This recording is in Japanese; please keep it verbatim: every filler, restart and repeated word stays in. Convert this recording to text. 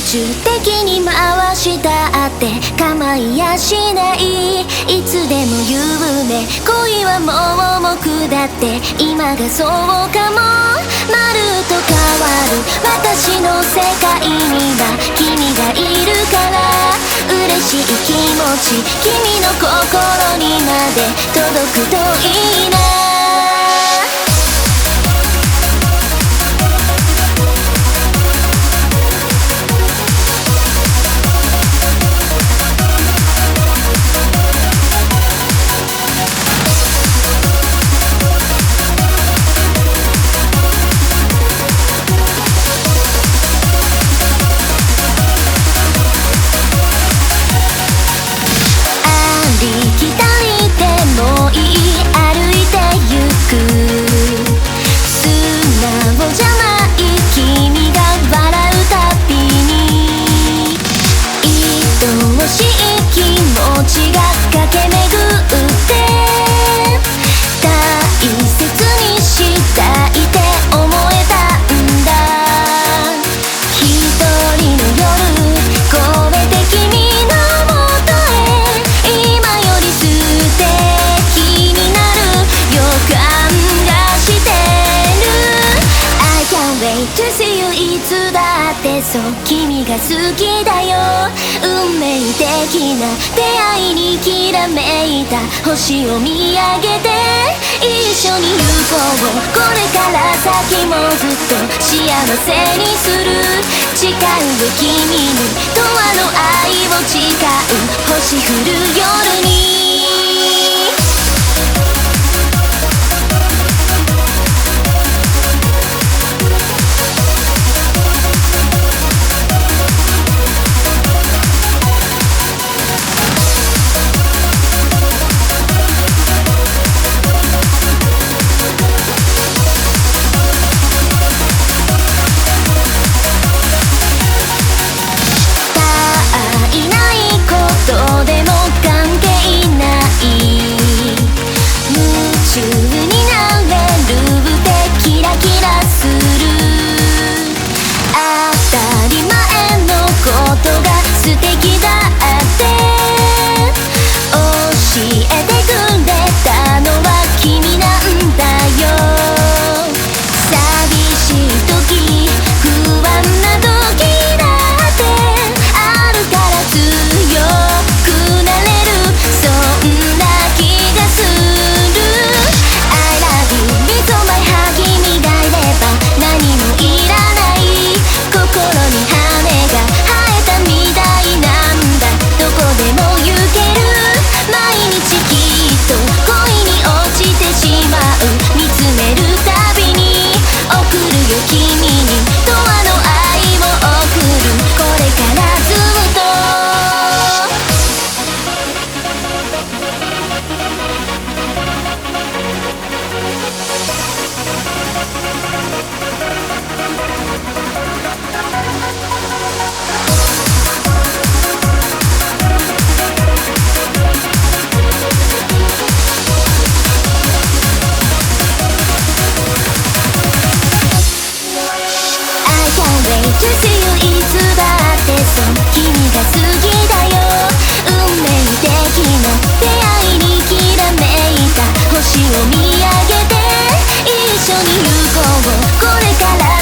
中的に回したって構いやしない。いつでも夢恋は盲目だって今がそうかも。まると変わる私の世界には君がいるから嬉しい気持ち君の心にまで届くといいな。そう君が好きだよ。運命的な出会いにきらめいた星を見上げて一緒に行こう。これから先もずっと幸せにする。誓うよ君に永遠の愛を誓う星降る夜に。To see you いつだってそう君が好きだよ。運命的な出会いにきらめいた星を見上げて一緒に行こう。これから